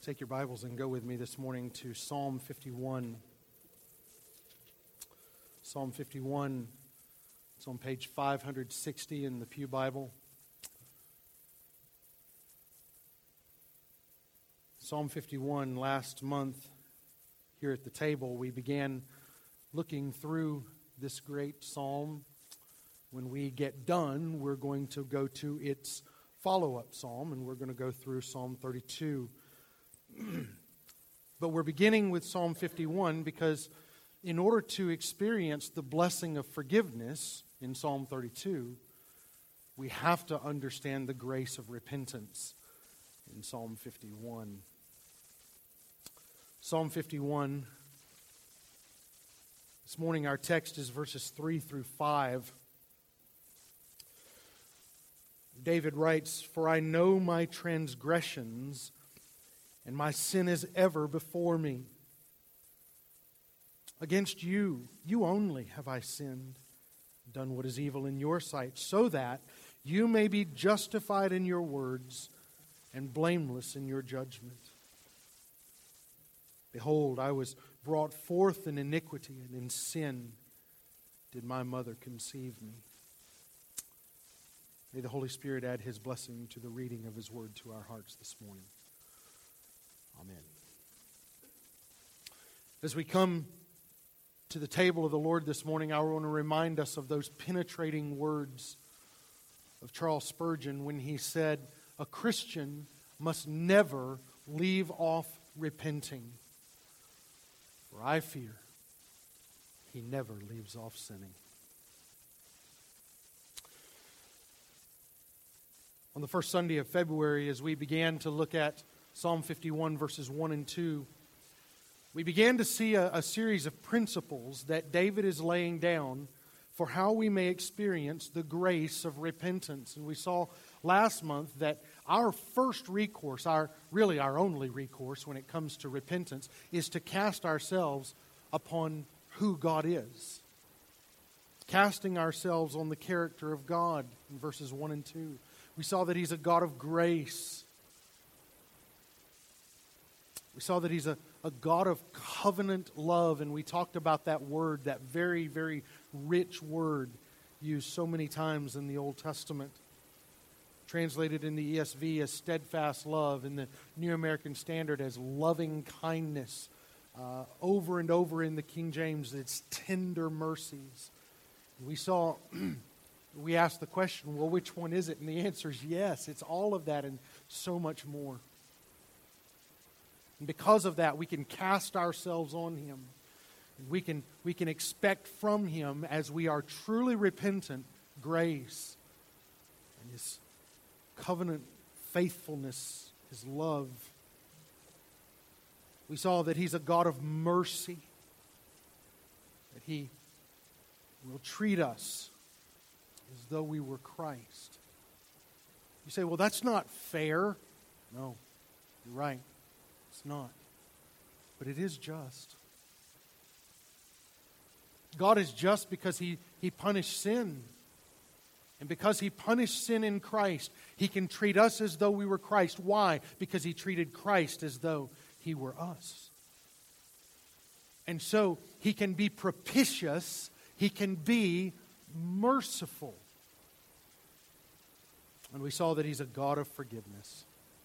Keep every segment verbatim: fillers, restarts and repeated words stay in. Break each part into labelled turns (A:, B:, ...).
A: Take your Bibles and go with me this morning to Psalm fifty-one. Psalm fifty-one, it's on page five sixty in the Pew Bible. Psalm fifty-one, last month here at the table, we began looking through this great psalm. When we get done, we're going to go to its follow-up psalm, and we're going to go through Psalm thirty-two. But we're beginning with Psalm fifty-one because in order to experience the blessing of forgiveness in Psalm thirty-two, we have to understand the grace of repentance in Psalm fifty-one. Psalm fifty-one, this morning our text is verses three through five. David writes, "For I know my transgressions, and my sin is ever before me. Against you, you only have I sinned, done what is evil in your sight, so that you may be justified in your words and blameless in your judgment. Behold, I was brought forth in iniquity, and in sin did my mother conceive me." May the Holy Spirit add His blessing to the reading of His word to our hearts this morning. Amen. As we come to the table of the Lord this morning, I want to remind us of those penetrating words of Charles Spurgeon when he said, "A Christian must never leave off repenting, for I fear he never leaves off sinning." On the first Sunday of February, as we began to look at Psalm fifty-one, verses one and two, we began to see a, a series of principles that David is laying down for how we may experience the grace of repentance. And we saw last month that our first recourse, our really our only recourse when it comes to repentance, is to cast ourselves upon who God is. Casting ourselves on the character of God in verses one and two. We saw that He's a God of grace. We saw that He's a, a God of covenant love, and we talked about that word, that very, very rich word used so many times in the Old Testament. Translated in the E S V as steadfast love, in the New American Standard as loving kindness. Uh, over and over in the King James, it's tender mercies. We saw, we asked the question, well, which one is it? And the answer is yes, it's all of that and so much more. And because of that, we can cast ourselves on Him. We can, we can expect from Him, as we are truly repentant, grace and His covenant faithfulness, His love. We saw that He's a God of mercy, that He will treat us as though we were Christ. You say, well, that's not fair. No, you're right. It's not. But it is just. God is just because He, he punished sin. And because He punished sin in Christ, He can treat us as though we were Christ. Why? Because He treated Christ as though He were us. And so He can be propitious. He can be merciful. And we saw that He's a God of forgiveness.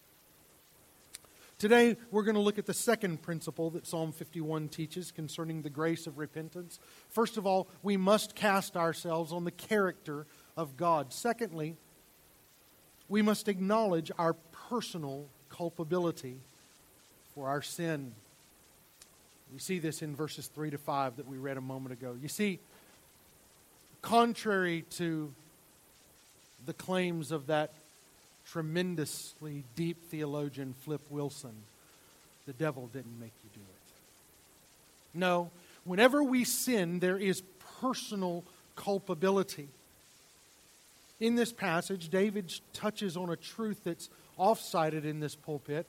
A: Today, we're going to look at the second principle that Psalm fifty-one teaches concerning the grace of repentance. First of all, we must cast ourselves on the character of God. Secondly, we must acknowledge our personal culpability for our sin. We see this in verses three to five that we read a moment ago. You see, contrary to the claims of that tremendously deep theologian Flip Wilson, the devil didn't make you do it. No, whenever we sin, there is personal culpability. In this passage, David touches on a truth that's oft-cited in this pulpit,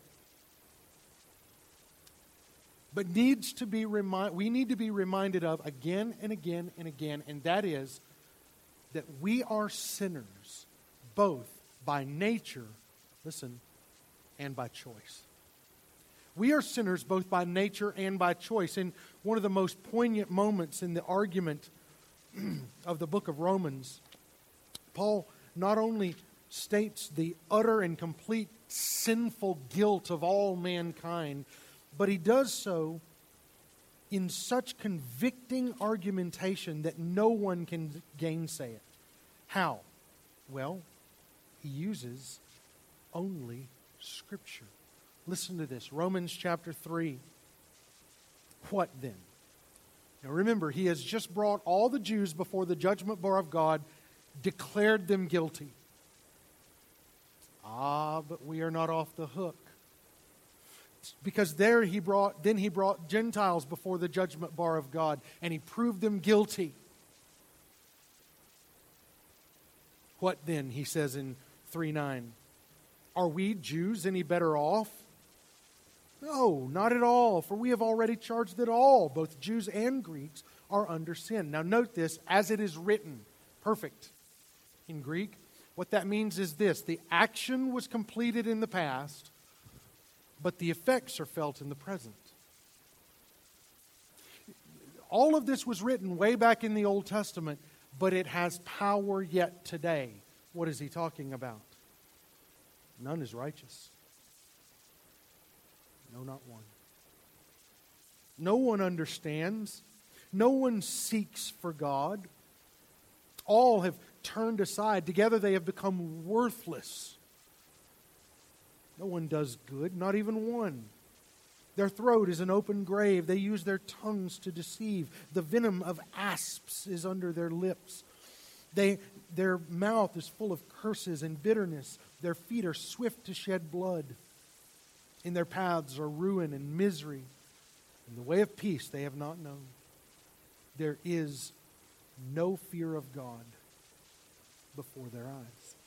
A: but needs to be remi- we need to be reminded of again and again and again, and that is that we are sinners, both by nature, listen, and by choice. We are sinners both by nature and by choice. In one of the most poignant moments in the argument of the book of Romans, Paul not only states the utter and complete sinful guilt of all mankind, but he does so in such convicting argumentation that no one can gainsay it. How? Well, he uses only Scripture. Listen to this, Romans chapter three. What then? Now remember, he has just brought all the Jews before the judgment bar of God, declared them guilty. Ah, but we are not off the hook. Because there he brought, then he brought Gentiles before the judgment bar of God, and he proved them guilty. What then, he says in three nine, are we Jews any better off? No, not at all, for we have already charged that all, both Jews and Greeks, are under sin. Now note this, as it is written, perfect in Greek. What that means is this: the action was completed in the past, but the effects are felt in the present. All of this was written way back in the Old Testament, but it has power yet today. What is he talking about? None is righteous. No, not one. No one understands. No one seeks for God. All have turned aside. Together they have become worthless. No one does good, not even one. Their throat is an open grave. They use their tongues to deceive. The venom of asps is under their lips. They, their mouth is full of curses and bitterness. Their feet are swift to shed blood. In their paths are ruin and misery. In the way of peace they have not known. There is no fear of God before their eyes.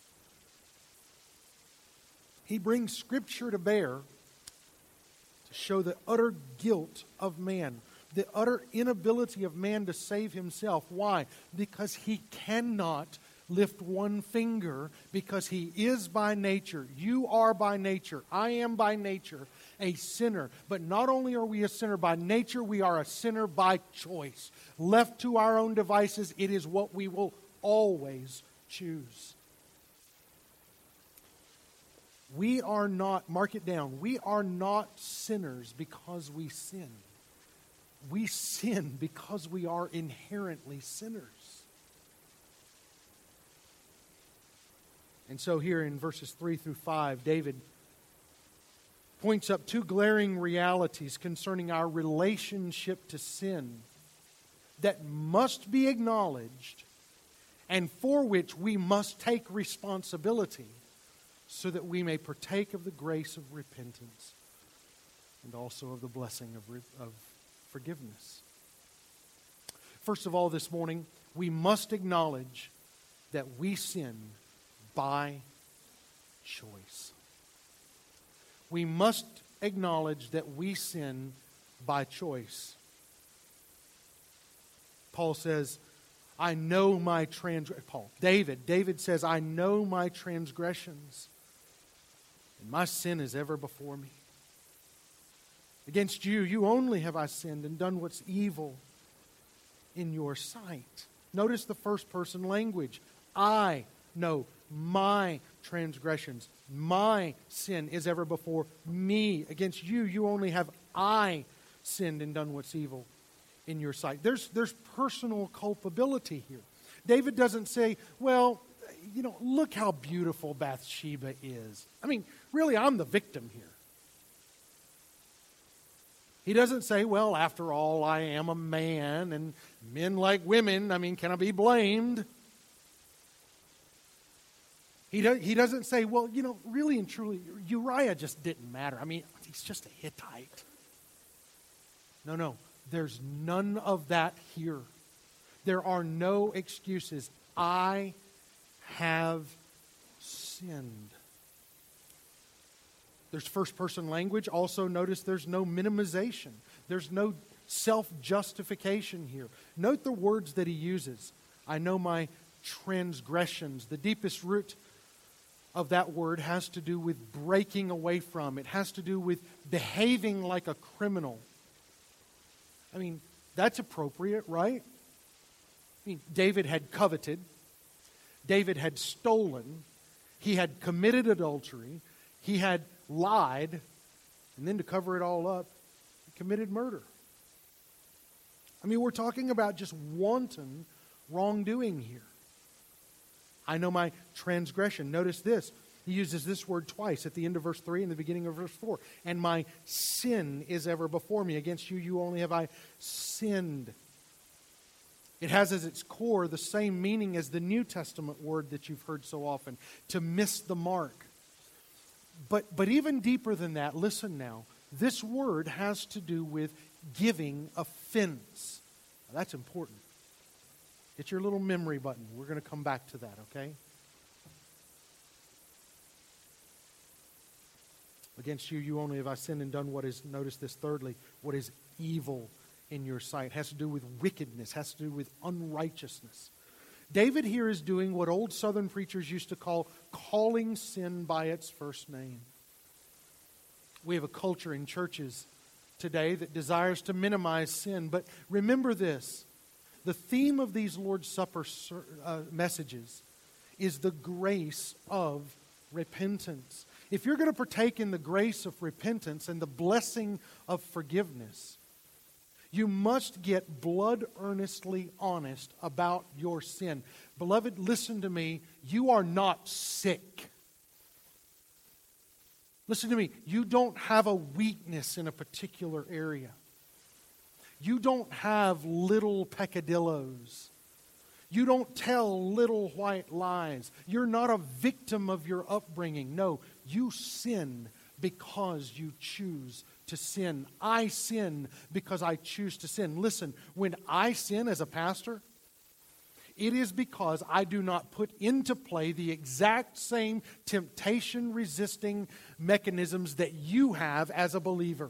A: He brings Scripture to bear to show the utter guilt of man, the utter inability of man to save himself. Why? Because he cannot lift one finger, because he is by nature, you are by nature, I am by nature a sinner. But not only are we a sinner by nature, we are a sinner by choice. Left to our own devices, it is what we will always choose. We are not, mark it down, we are not sinners because we sin. We sin because we are inherently sinners. And so here in verses three through five, David points up two glaring realities concerning our relationship to sin that must be acknowledged and for which we must take responsibility so that we may partake of the grace of repentance and also of the blessing of, re- of forgiveness. First of all, this morning, we must acknowledge that we sin by choice. We must acknowledge that we sin by choice. Paul says, I know my transgressions. Paul, David, David says, I know my transgressions, and my sin is ever before me. Against you, you only have I sinned and done what's evil in your sight. Notice the first person language. I know my transgressions. My sin is ever before me. Against you, you only have I sinned and done what's evil in your sight. There's, there's personal culpability here. David doesn't say, well, you know, look how beautiful Bathsheba is. I mean, really, I'm the victim here. He doesn't say, well, after all, I am a man, and men like women, I mean, can I be blamed? He, do, he doesn't say, well, you know, really and truly, Uriah just didn't matter. I mean, he's just a Hittite. No, no, there's none of that here. There are no excuses. I have sinned. There's first-person language. Also notice there's no minimization. There's no self-justification here. Note the words that he uses. I know my transgressions. The deepest root of that word has to do with breaking away from. It has to do with behaving like a criminal. I mean, that's appropriate, right? I mean, David had coveted. David had stolen. He had committed adultery. He had lied. And then to cover it all up, he committed murder. I mean, we're talking about just wanton wrongdoing here. I know my transgression. Notice this. He uses this word twice at the end of verse three and the beginning of verse four. And my sin is ever before me. Against you, you only have I sinned. It has as its core the same meaning as the New Testament word that you've heard so often, to miss the mark. But, but even deeper than that, listen now. This word has to do with giving offense. Now, that's important. Hit your little memory button. We're going to come back to that, okay? Against you, you only have I sinned and done what is, notice this thirdly, what is evil in your sight. It has to do with wickedness, has to do with unrighteousness. David here is doing what old Southern preachers used to call calling sin by its first name. We have a culture in churches today that desires to minimize sin, but remember this. The theme of these Lord's Supper uh, messages is the grace of repentance. If you're going to partake in the grace of repentance and the blessing of forgiveness, you must get blood earnestly honest about your sin. Beloved, listen to me. You are not sick. Listen to me. You don't have a weakness in a particular area. You don't have little peccadillos. You don't tell little white lies. You're not a victim of your upbringing. No, you sin because you choose to sin. I sin because I choose to sin. Listen, when I sin as a pastor, it is because I do not put into play the exact same temptation-resisting mechanisms that you have as a believer.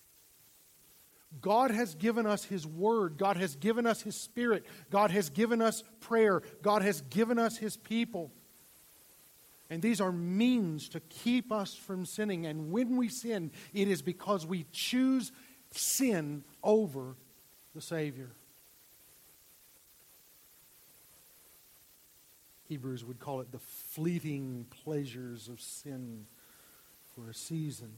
A: God has given us His Word. God has given us His Spirit. God has given us prayer. God has given us His people. And these are means to keep us from sinning. And when we sin, it is because we choose sin over the Savior. Hebrews would call it the fleeting pleasures of sin for a season.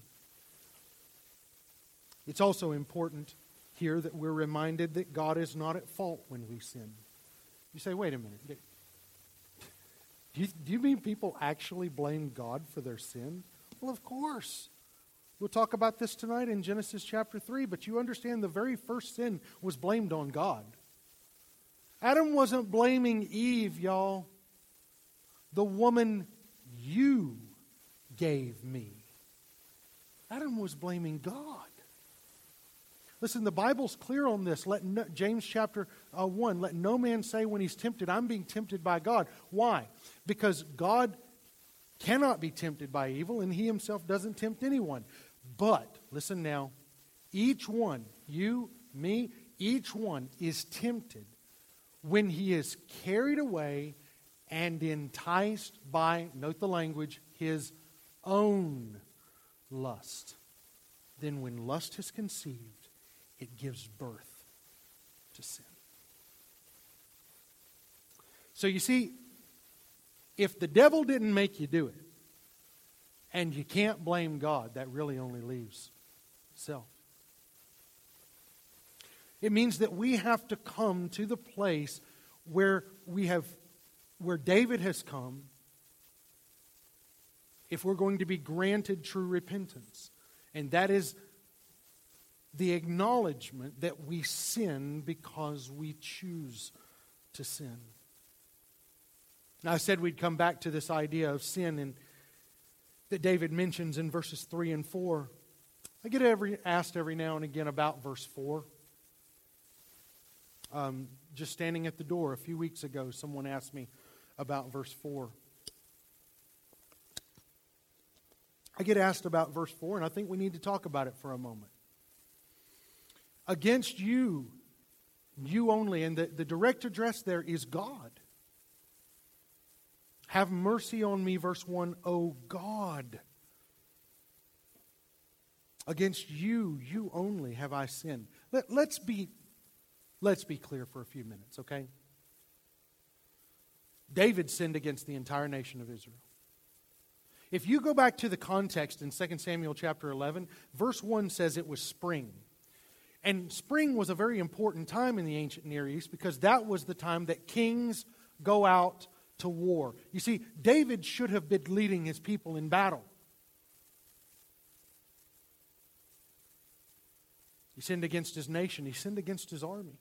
A: It's also important here that we're reminded that God is not at fault when we sin. You say, wait a minute. Do you, do you mean people actually blame God for their sin? Well, of course. We'll talk about this tonight in Genesis chapter three, but you understand the very first sin was blamed on God. Adam wasn't blaming Eve, y'all. The woman you gave me. Adam was blaming God. Listen, the Bible's clear on this. Let no, James chapter uh, one, let no man say when he's tempted, I'm being tempted by God. Why? Because God cannot be tempted by evil, and He Himself doesn't tempt anyone. But, listen now, each one, you, me, each one is tempted when he is carried away and enticed by, note the language, his own lust. Then when lust is conceived, it gives birth to sin. So you see, if the devil didn't make you do it, and you can't blame God, that really only leaves self. It means that we have to come to the place where we have, where David has come, if we're going to be granted true repentance. And that is the acknowledgement that we sin because we choose to sin. Now, I said we'd come back to this idea of sin and that David mentions in verses three and four. I get every, asked every now and again about verse four. Um, just standing at the door a few weeks ago, someone asked me about verse four. I get asked about verse four, and I think we need to talk about it for a moment. Against you, you only, and the, the direct address there is God. Have mercy on me, verse one, O God. Against you, you only have I sinned. Let, let's be, let's be clear for a few minutes, okay? David sinned against the entire nation of Israel. If you go back to the context in Second Samuel chapter eleven, verse one says it was spring. And spring was a very important time in the ancient Near East because that was the time that kings go out to war. You see, David should have been leading his people in battle. He sinned against his nation. He sinned against his army.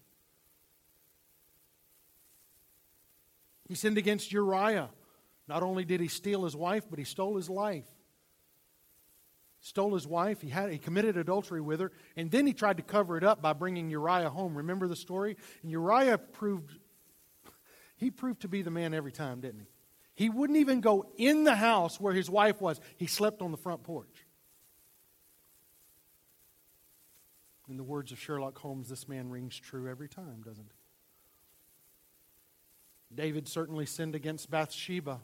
A: He sinned against Uriah. Not only did he steal his wife, but he stole his life. Stole his wife. He had he committed adultery with her, and then he tried to cover it up by bringing Uriah home. Remember the story? And Uriah proved he proved to be the man every time, didn't he? He wouldn't even go in the house where his wife was. He slept on the front porch. In the words of Sherlock Holmes, this man rings true every time, doesn't he? David certainly sinned against Bathsheba.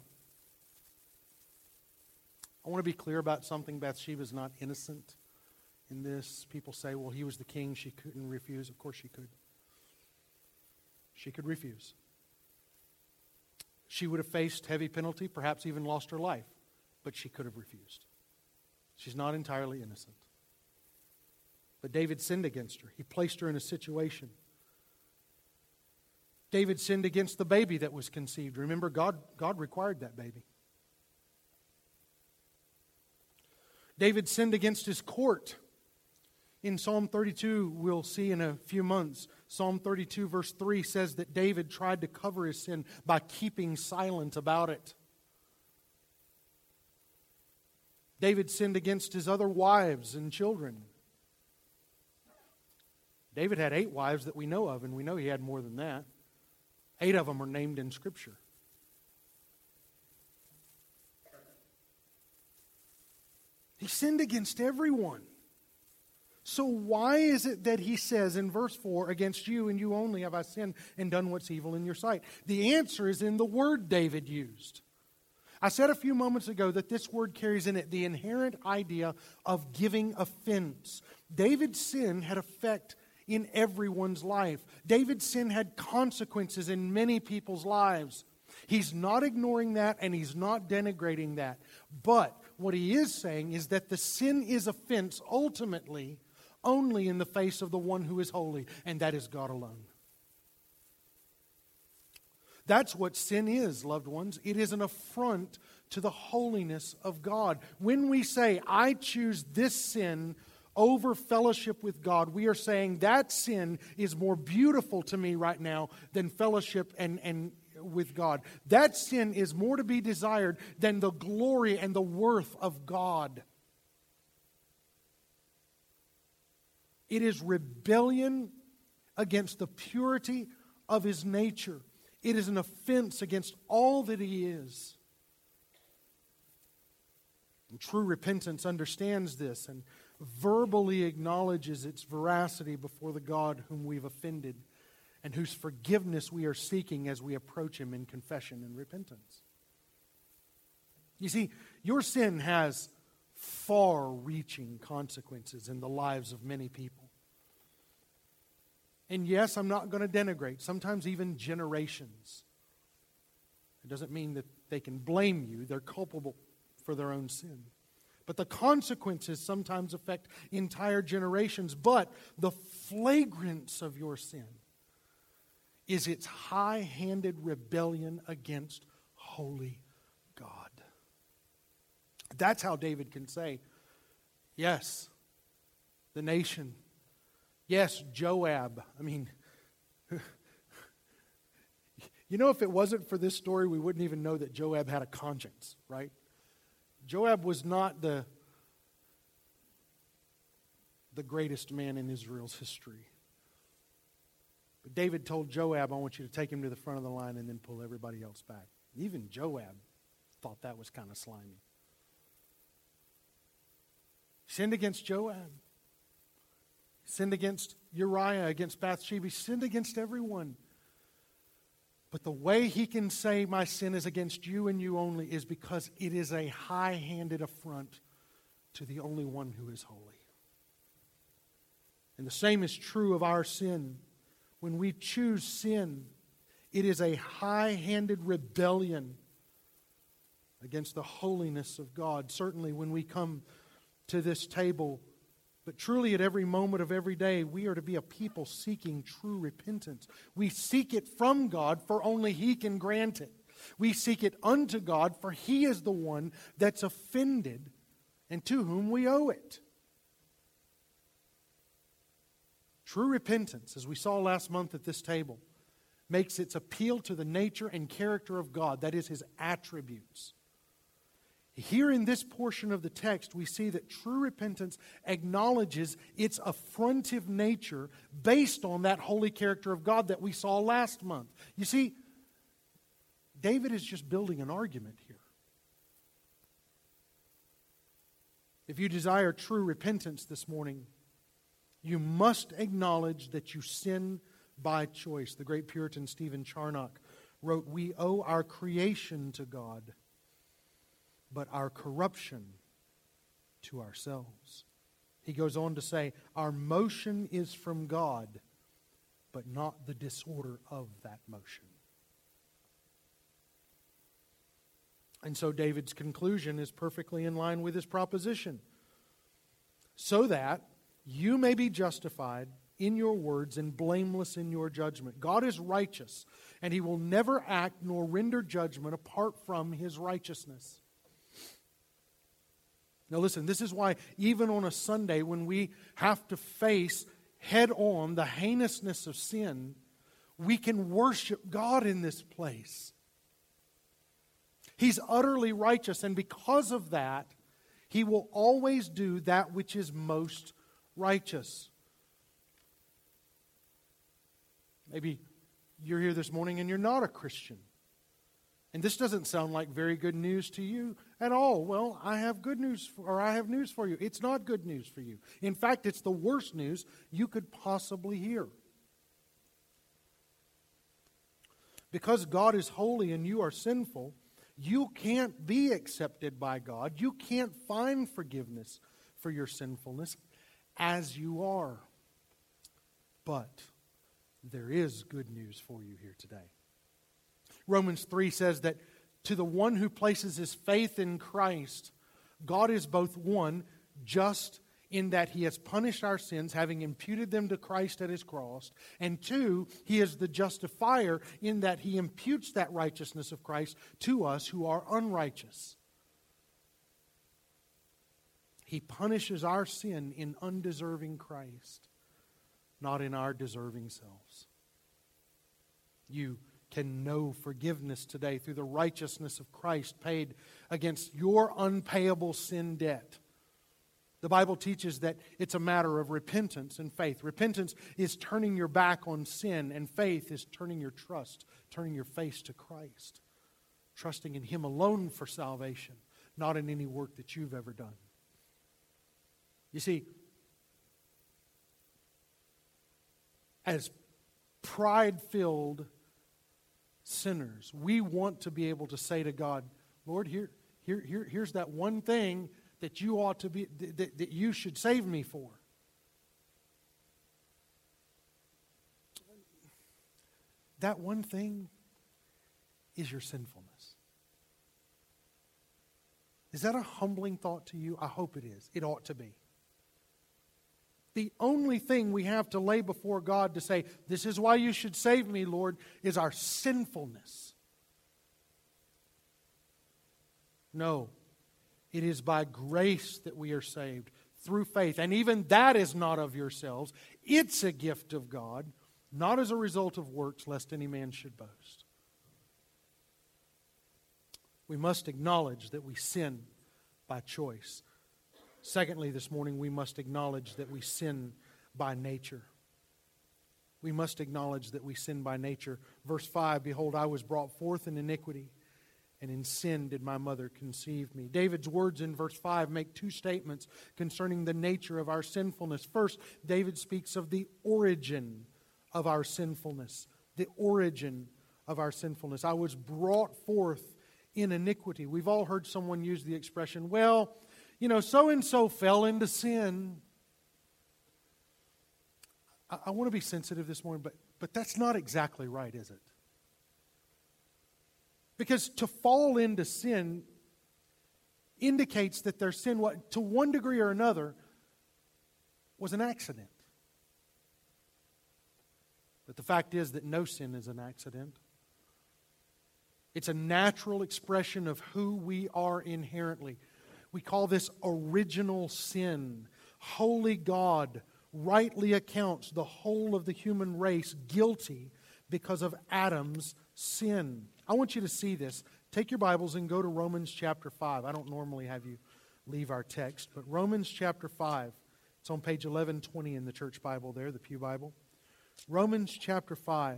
A: I want to be clear about something. Bathsheba is not innocent in this. People say, well, he was the king. She couldn't refuse. Of course she could. She could refuse. She would have faced heavy penalty, perhaps even lost her life. But she could have refused. She's not entirely innocent. But David sinned against her. He placed her in a situation. David sinned against the baby that was conceived. Remember, God, God required that baby. David sinned against his court. In Psalm thirty-two, we'll see in a few months, Psalm thirty-two verse three says that David tried to cover his sin by keeping silent about it. David sinned against his other wives and children. David had eight wives that we know of, and we know he had more than that. Eight of them are named in Scripture. He sinned against everyone. So why is it that he says in verse four, against you and you only have I sinned and done what's evil in your sight? The answer is in the word David used. I said a few moments ago that this word carries in it the inherent idea of giving offense. David's sin had effect in everyone's life. David's sin had consequences in many people's lives. He's not ignoring that and he's not denigrating that. But what he is saying is that the sin is offense ultimately only in the face of the one who is holy, and that is God alone. That's what sin is, loved ones. It is an affront to the holiness of God. When we say, I choose this sin over fellowship with God, we are saying that sin is more beautiful to me right now than fellowship and, and with God. That sin is more to be desired than the glory and the worth of God. It is rebellion against the purity of His nature. It is an offense against all that He is. And true repentance understands this and verbally acknowledges its veracity before the God whom we've offended and whose forgiveness we are seeking as we approach Him in confession and repentance. You see, your sin has far-reaching consequences in the lives of many people. And yes, I'm not going to denigrate, sometimes even generations. It doesn't mean that they can blame you. They're culpable for their own sin. But the consequences sometimes affect entire generations. But the flagrance of your sin is its high-handed rebellion against holy God. That's how David can say, yes, the nation. Yes, Joab. I mean, you know, if it wasn't for this story, we wouldn't even know that Joab had a conscience, right? Joab was not the, the greatest man in Israel's history. But David told Joab, I want you to take him to the front of the line and then pull everybody else back. Even Joab thought that was kind of slimy. He sinned against Joab. He sinned against Uriah, against Bathsheba. He sinned against everyone. But the way he can say my sin is against you and you only is because it is a high-handed affront to the only one who is holy. And the same is true of our sin. When we choose sin, it is a high-handed rebellion against the holiness of God. Certainly when we come to this table, but truly at every moment of every day, we are to be a people seeking true repentance. We seek it from God, for only He can grant it. We seek it unto God, for He is the one that's offended and to whom we owe it. True repentance, as we saw last month at this table, makes its appeal to the nature and character of God, that is, His attributes. Here in this portion of the text, we see that true repentance acknowledges its affrontive nature based on that holy character of God that we saw last month. You see, David is just building an argument here. If you desire true repentance this morning, you must acknowledge that you sin by choice. The great Puritan Stephen Charnock wrote, "We owe our creation to God, but our corruption to ourselves." He goes on to say, "Our motion is from God, but not the disorder of that motion." And so David's conclusion is perfectly in line with his proposition. So that you may be justified in your words and blameless in your judgment. God is righteous, and He will never act nor render judgment apart from His righteousness. Now listen, this is why even on a Sunday when we have to face head on the heinousness of sin, we can worship God in this place. He's utterly righteous, and because of that, He will always do that which is most righteous. Maybe you're here this morning and you're not a Christian. And this doesn't sound like very good news to you at all. Well, I have good news, for, or I have news for you. It's not good news for you. In fact, it's the worst news you could possibly hear. Because God is holy and you are sinful, you can't be accepted by God. You can't find forgiveness for your sinfulness as you are. But there is good news for you here today. Romans three says that to the one who places his faith in Christ, God is both one, just in that He has punished our sins, having imputed them to Christ at His cross, and two, He is the justifier in that He imputes that righteousness of Christ to us who are unrighteous. He punishes our sin in undeserving Christ, not in our deserving selves. You can know forgiveness today through the righteousness of Christ paid against your unpayable sin debt. The Bible teaches that it's a matter of repentance and faith. Repentance is turning your back on sin, and faith is turning your trust, turning your face to Christ, trusting in Him alone for salvation, not in any work that you've ever done. You see, as pride-filled sinners, we want to be able to say to God, Lord, here, here, here, here's that one thing that you ought to be, that, that you should save me for. That one thing is your sinfulness. Is that a humbling thought to you? I hope it is. It ought to be. The only thing we have to lay before God to say, this is why you should save me, Lord, is our sinfulness. No, it is by grace that we are saved, through faith. And even that is not of yourselves. It's a gift of God, not as a result of works, lest any man should boast. We must acknowledge that we sin by choice. Secondly, this morning, we must acknowledge that we sin by nature. We must acknowledge that we sin by nature. Verse five, behold, I was brought forth in iniquity, and in sin did my mother conceive me. David's words in verse five make two statements concerning the nature of our sinfulness. First, David speaks of the origin of our sinfulness. The origin of our sinfulness. I was brought forth in iniquity. We've all heard someone use the expression, well, you know, so-and-so fell into sin. I, I want to be sensitive this morning, but, but that's not exactly right, is it? Because to fall into sin indicates that their sin, what, to one degree or another, was an accident. But the fact is that no sin is an accident. It's a natural expression of who we are inherently. We call this original sin. Holy God rightly accounts the whole of the human race guilty because of Adam's sin. I want you to see this. Take your Bibles and go to Romans chapter five. I don't normally have you leave our text, but Romans chapter five. It's on page eleven twenty in the church Bible there, the Pew Bible. Romans chapter five.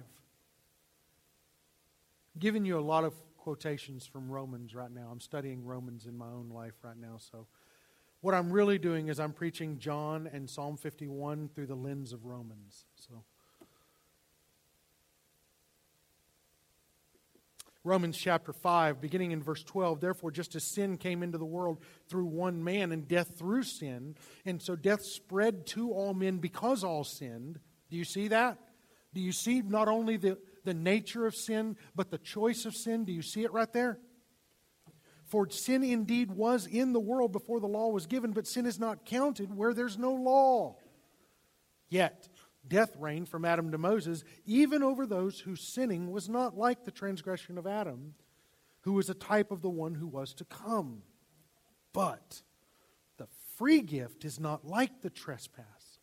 A: I'm giving you a lot of quotations from Romans right now. I'm studying Romans in my own life right now. So what I'm really doing is I'm preaching John and Psalm fifty-one through the lens of Romans. So Romans chapter five, beginning in verse twelve, therefore just as sin came into the world through one man and death through sin, and so death spread to all men because all sinned. Do you see that? Do you see not only the, the nature of sin, but the choice of sin? Do you see it right there? For sin indeed was in the world before the law was given, but sin is not counted where there's no law. Yet death reigned from Adam to Moses, even over those whose sinning was not like the transgression of Adam, who was a type of the one who was to come. But the free gift is not like the trespass.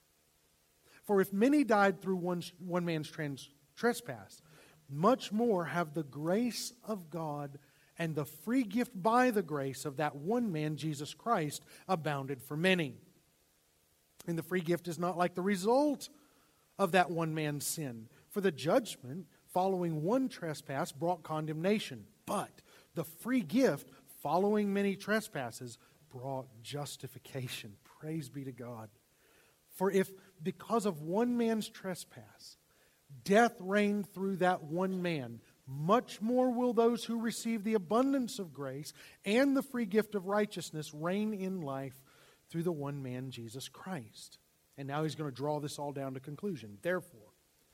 A: For if many died through one, one man's trans, trespass, much more have the grace of God and the free gift by the grace of that one man, Jesus Christ, abounded for many. And the free gift is not like the result of that one man's sin. For the judgment following one trespass brought condemnation, but the free gift following many trespasses brought justification. Praise be to God. For if because of one man's trespass death reigned through that one man, much more will those who receive the abundance of grace and the free gift of righteousness reign in life through the one man, Jesus Christ. And now he's going to draw this all down to conclusion. Therefore,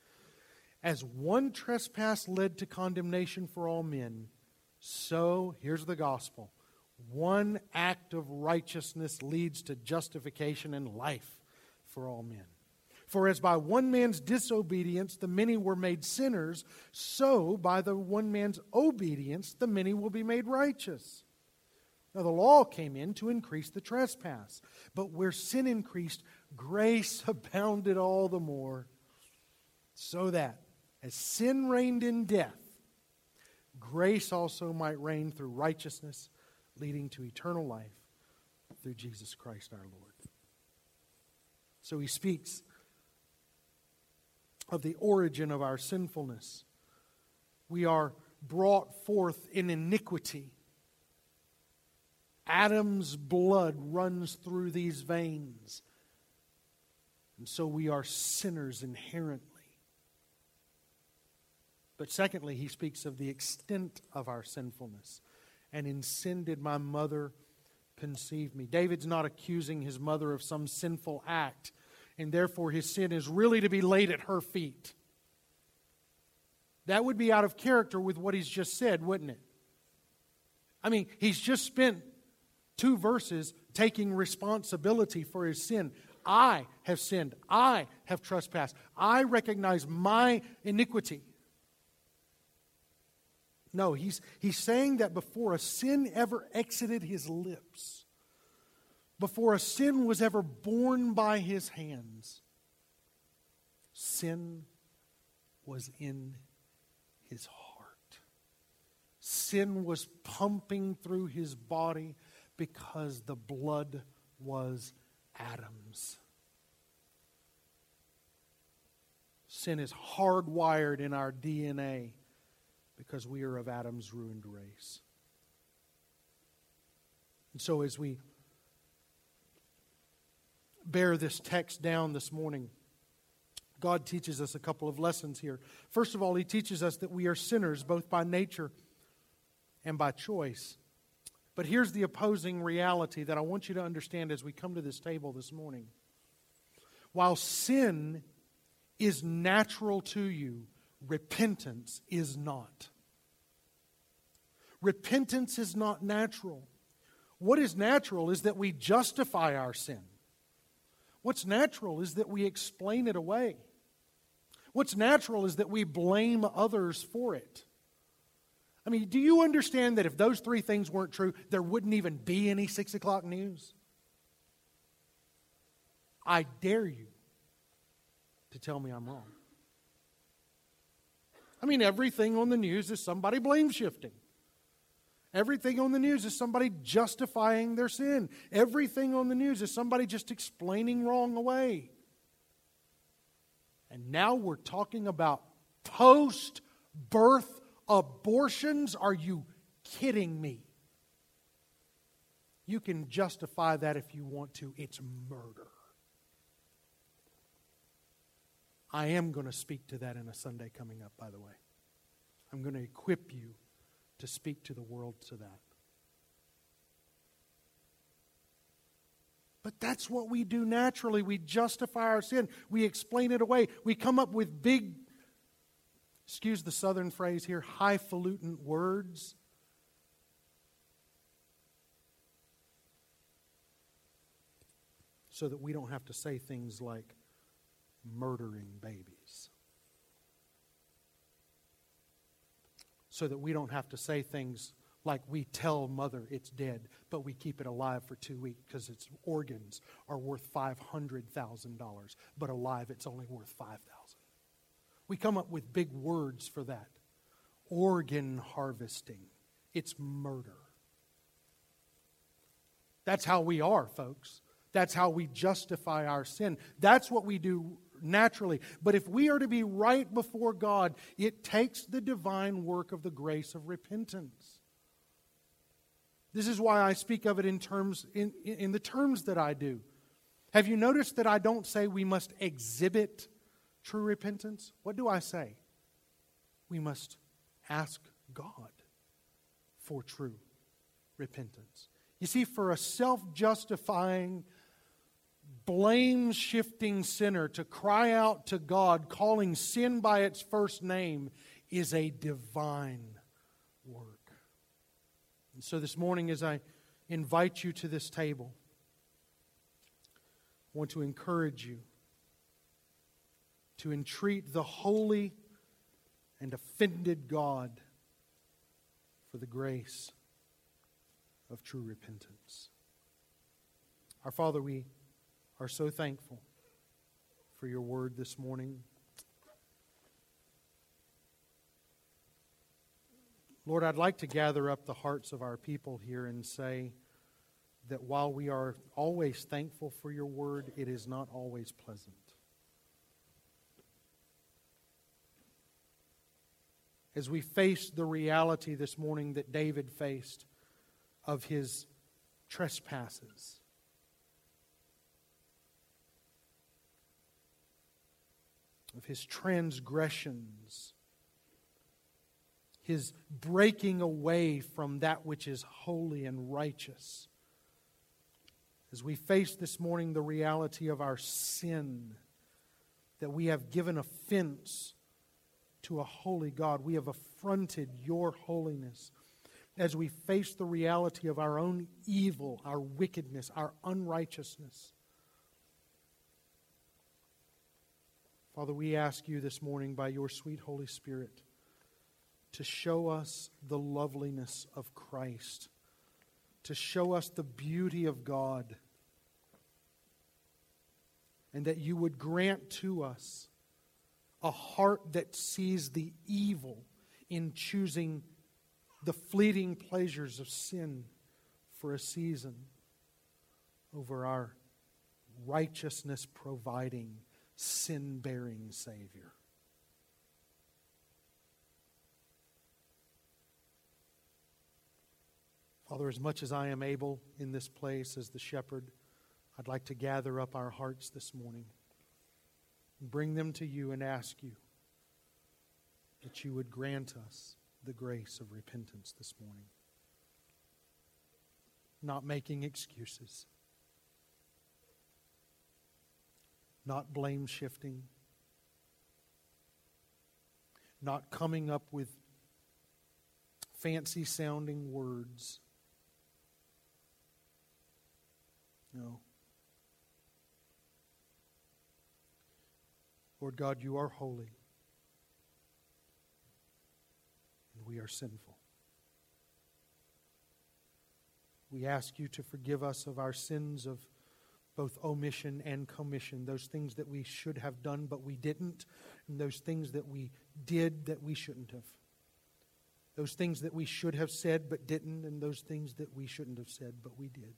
A: as one trespass led to condemnation for all men, so, here's the gospel, one act of righteousness leads to justification and life for all men. For as by one man's disobedience the many were made sinners, so by the one man's obedience the many will be made righteous. Now the law came in to increase the trespass, but where sin increased, grace abounded all the more, so that as sin reigned in death, grace also might reign through righteousness, leading to eternal life through Jesus Christ our Lord. So he speaks of the origin of our sinfulness. We are brought forth in iniquity. Adam's blood runs through these veins. And so we are sinners inherently. But secondly, he speaks of the extent of our sinfulness. And in sin did my mother conceive me. David's not accusing his mother of some sinful act, and therefore his sin is really to be laid at her feet. That would be out of character with what he's just said, wouldn't it? I mean, he's just spent two verses taking responsibility for his sin. I have sinned. I have trespassed. I recognize my iniquity. No, he's, he's saying that before a sin ever exited his lips, before a sin was ever born by his hands, sin was in his heart. Sin was pumping through his body because the blood was Adam's. Sin is hardwired in our D N A because we are of Adam's ruined race. And so as we bear this text down this morning, God teaches us a couple of lessons here. First of all, He teaches us that we are sinners both by nature and by choice. But here's the opposing reality that I want you to understand as we come to this table this morning. While sin is natural to you, repentance is not. Repentance is not natural. What is natural is that we justify our sin. What's natural is that we explain it away. What's natural is that we blame others for it. I mean, do you understand that if those three things weren't true, there wouldn't even be any six o'clock news? I dare you to tell me I'm wrong. I mean, everything on the news is somebody blame shifting. Everything on the news is somebody justifying their sin. Everything on the news is somebody just explaining wrong away. And now we're talking about post-birth abortions? Are you kidding me? You can justify that if you want to. It's murder. I am going to speak to that in a Sunday coming up, by the way. I'm going to equip you to speak to the world to that. But that's what we do naturally. We justify our sin. We explain it away. We come up with big, excuse the southern phrase here, highfalutin words. So that we don't have to say things like murdering babies. So that we don't have to say things like we tell mother it's dead, but we keep it alive for two weeks because its organs are worth five hundred thousand dollars, but alive it's only worth five thousand dollars. We come up with big words for that. Organ harvesting. It's murder. That's how we are, folks. That's how we justify our sin. That's what we do naturally. But if we are to be right before God, it takes the divine work of the grace of repentance. This is why I speak of it in terms in, in the terms that I do. Have you noticed that I don't say we must exhibit true repentance? What do I say? We must ask God for true repentance. You see, for a self-justifying, blame-shifting sinner to cry out to God, calling sin by its first name, is a divine work. And so this morning, as I invite you to this table, I want to encourage you to entreat the holy and offended God for the grace of true repentance. Our Father, we are so thankful for your word this morning. Lord, I'd like to gather up the hearts of our people here and say that while we are always thankful for your word, it is not always pleasant. As we face the reality this morning that David faced of his trespasses, of his transgressions, his breaking away from that which is holy and righteous. As we face this morning the reality of our sin, that we have given offense to a holy God, we have affronted your holiness. As we face the reality of our own evil, our wickedness, our unrighteousness, Father, we ask you this morning by your sweet Holy Spirit to show us the loveliness of Christ, to show us the beauty of God, and that you would grant to us a heart that sees the evil in choosing the fleeting pleasures of sin for a season over our righteousness-providing, sin-bearing Savior. Father, as much as I am able in this place as the shepherd, I'd like to gather up our hearts this morning. bring them to you and ask you that you would grant us the grace of repentance this morning. Not making excuses. Not blame shifting. Not coming up with fancy sounding words. No. Lord God, you are holy. And we are sinful. We ask you to forgive us of our sins of both omission and commission, those things that we should have done but we didn't, and those things that we did that we shouldn't have. Those things that we should have said but didn't, and those things that we shouldn't have said but we did.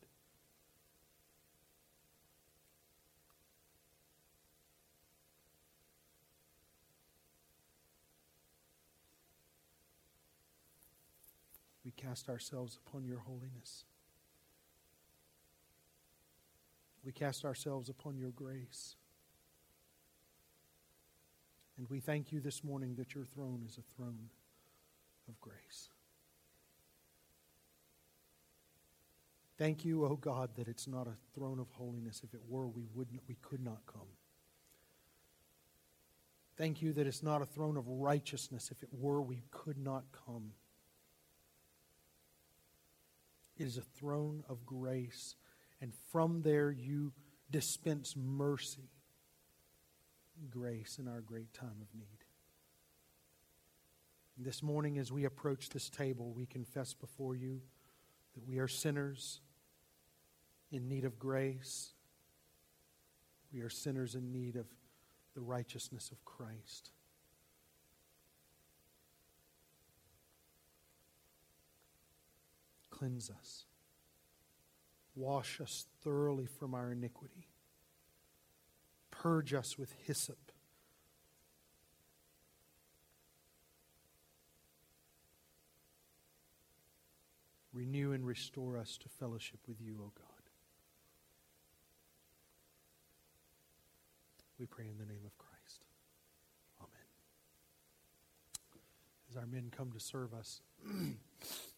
A: We cast ourselves upon your holiness. We cast ourselves upon your grace. And we thank you this morning that your throne is a throne of grace. Thank you, O God, that it's not a throne of holiness. If it were, we would we could not come. Thank you that it's not a throne of righteousness. If it were, we could not come. It is a throne of grace. And from there you dispense mercy, grace in our great time of need. This morning as we approach this table, we confess before you that we are sinners in need of grace. We are sinners in need of the righteousness of Christ. Cleanse us. Wash us thoroughly from our iniquity. Purge us with hyssop. Renew and restore us to fellowship with you, O God. We pray in the name of Christ. Amen. As our men come to serve us,